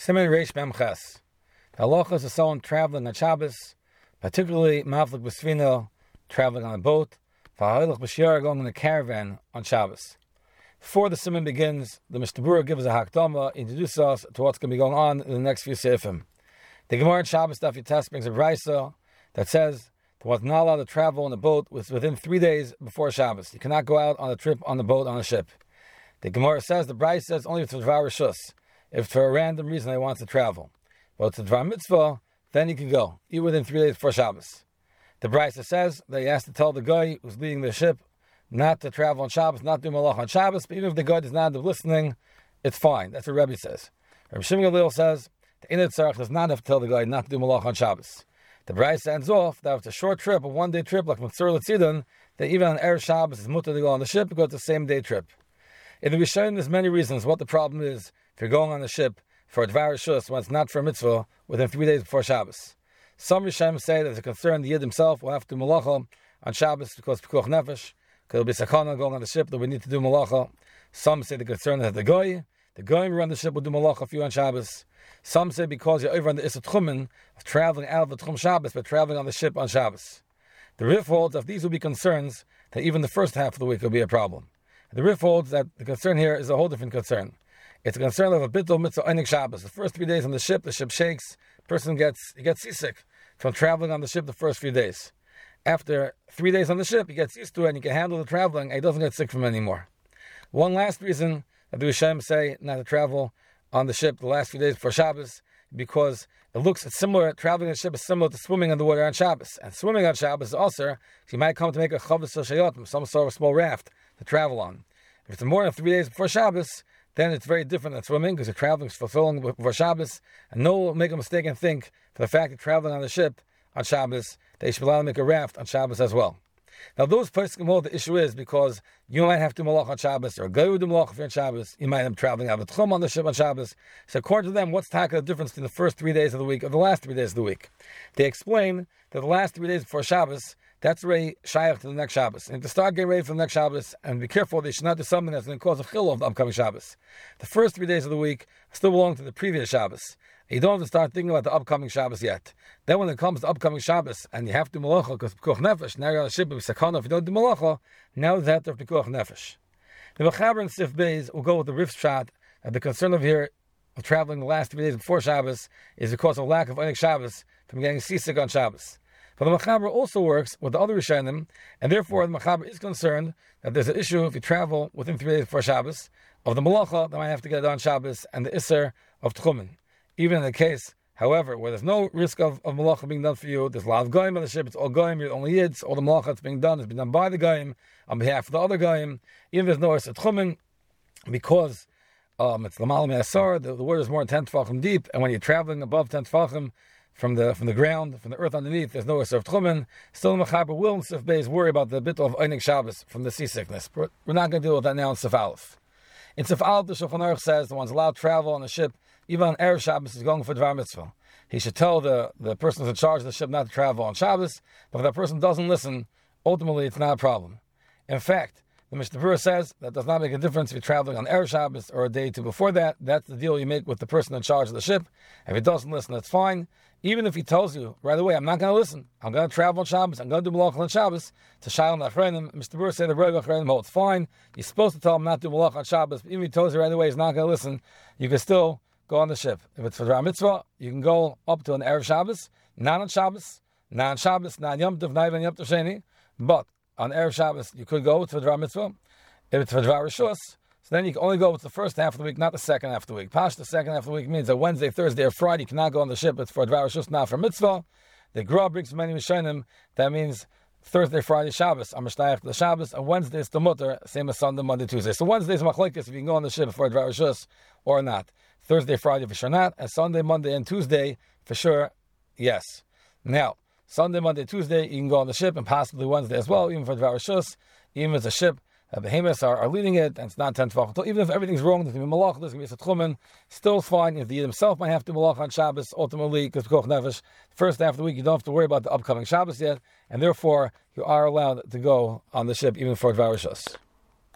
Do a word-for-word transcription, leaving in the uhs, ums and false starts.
Siman Reish Mem Ches. The halachas of someone traveling on Shabbos, particularly maflik b'sfina, traveling on a boat, v'ha'ilach b'shiyar, going in a caravan on Shabbos. Before the siman begins, the Mishnah Berurah gives a hakdama, introduces us to what's going to be going on in the next few seifim. The Gemara in Shabbos Daf Yites brings a brisa that says that one's not allowed to travel on a boat within three days before Shabbos. You cannot go out on a trip on the boat on a ship. The Gemara says the brisa says only if it's dvar rishus, if for a random reason they want to travel. But it's a dvar mitzvah, then you can go, even within three days before Shabbos. The brisa says that he has to tell the guy who's leading the ship not to travel on Shabbos, not do malach on Shabbos, but even if the guy does not end up listening, it's fine. That's what Rebbe says. Rabbi Shimon Gamliel says the Inat Tzarech does not have to tell the guy not to do malach on Shabbos. The brisa ends off that if it's a short trip, a one-day trip like Mitzur L'Tzidon, that even on Erev Shabbos is mutter to go on the ship because it's the same day trip. In the Rishonim, there's many reasons what the problem is if you're going on the ship for a dvar rishus when it's not for a mitzvah within three days before Shabbos. Some Rishonim say there's a concern the Yid himself will have to do malacha on Shabbos because pikuach nefesh, because it'll be sakana going on the ship that we need to do malacha. Some say the concern is that the goy, the goy who run the ship will do malacha for you on Shabbos. Some say because you're over on the Issa Tchumen of traveling out of the Tchum Shabbos, but traveling on the ship on Shabbos. The Rif holds that these will be concerns that even the first half of the week will be a problem. The Rif holds that the concern here is a whole different concern. It's a concern of a bittul mitzvah einik Shabbos. The first three days on the ship, the ship shakes. Person gets he gets seasick from traveling on the ship the first few days. After three days on the ship, he gets used to it and he can handle the traveling and he doesn't get sick from it anymore. One last reason that the Rishonim say not to travel on the ship the last few days before Shabbos, because it looks it's similar, traveling on the ship is similar to swimming on the water on Shabbos. And swimming on Shabbos is also, so you might come to make a chavos shayotim, some sort of small raft to travel on. If it's more than three days before Shabbos, then it's very different than swimming because you're traveling fulfilling before Shabbos, and no one will make a mistake and think for the fact that traveling on the ship on Shabbos, they should be allowed to make a raft on Shabbos as well. Now those places can hold the issue is because you might have to do malach on Shabbos, or go do malach on Shabbos, you might end up traveling out of the Tchum on the ship on Shabbos. So according to them, what's the difference between the first three days of the week or the last three days of the week? They explain that the last three days before Shabbos, that's already shayach to the next Shabbos. And to start getting ready for the next Shabbos, and be careful, they should not do something that's going to cause a chilul of the upcoming Shabbos. The first three days of the week still belong to the previous Shabbos. You don't have to start thinking about the upcoming Shabbos yet. Then when it comes to upcoming Shabbos, and you have to do malacha because pikuach nefesh, now you're on a ship with sakana, if you don't do malacha, now there's that of pikuach nefesh. The Mechaber and Sif Beis will go with the Rif shot, and the concern of here of traveling the last three days before Shabbos is because of lack of einik Shabbos from getting seasick on Shabbos. But the Mechaber also works with the other Rishonim, and therefore the Mechaber is concerned that there's an issue if you travel within three days before Shabbos of the malacha that might have to get it on Shabbos and the Isser of Tchumen. Even in the case, however, where there's no risk of, of malacha being done for you, there's a lot of goyim on the ship, it's all goyim, you're the only yids, all the malacha that's being done has been done by the goyim on behalf of the other goyim. Even if there's no Isser Tchumen, because um, it's Lamal Me'asar, the, the water is more than ten tefachim deep, and when you're traveling above ten tefachim, From the from the ground, from the earth underneath, there's no Isser of Tchumen. Still, the Mechaber will in Sif Beis worry about the bit of einik Shabbos from the seasickness. We're not going to deal with that now in Sif Aleph. In Sif Aleph, the Shulchan Aruch says the one's allowed to travel on the ship, even on Erev Shabbos, is going for Dvar Mitzvah. He should tell the, the person who's in charge of the ship not to travel on Shabbos, but if that person doesn't listen, ultimately it's not a problem. In fact, the Mishnah Berurah says that does not make a difference if you're traveling on Erev Shabbos or a day or two before that. That's the deal you make with the person in charge of the ship. If he doesn't listen, that's fine. Even if he tells you right away, I'm not going to listen. I'm going to travel on Shabbos. I'm going to do malach on Shabbos. To Shail Nachrenim, Mishnah Berurah said the Rebbe Nachrenim holds fine. You're supposed to tell him not to do malach on Shabbos. But even if he tells you right away he's not going to listen, you can still go on the ship. If it's for Dvar Mitzvah, you can go up to an Erev Shabbos, not on Shabbos, not on Shabbos, not on Yom Tov, not even Yom Tov Sheni. But on Erev Shabbos, you could go to Dvar Mitzvah. If it's for Dvar Rishus, so then you can only go with the first half of the week, not the second half of the week. Pash, the second half of the week means that Wednesday, Thursday, or Friday you cannot go on the ship. It's for Dvar Rishus, not for Mitzvah. The Gra brings many Rishonim. That means Thursday, Friday, Shabbos. I'm Mishtayach the Shabbos. And Wednesday is the Mutter, same as Sunday, Monday, Tuesday. So Wednesday is Machlekes if you can go on the ship for Dvar Rishus or not. Thursday, Friday for sure not. And Sunday, Monday, and Tuesday for sure, yes. Now, Sunday, Monday, Tuesday you can go on the ship, and possibly Wednesday as well, even for Dvar Rishus, even if it's a ship. Uh, the Behemoths are, are leading it, and it's not ten tefachim. Even if everything's wrong, there's going to be malach, there's going to be Tchumen, still fine. If the Yid himself might have to malach on Shabbos, ultimately, because pikuach nefesh, first half of the week, you don't have to worry about the upcoming Shabbos yet, and therefore, you are allowed to go on the ship even for Dvar Rishus.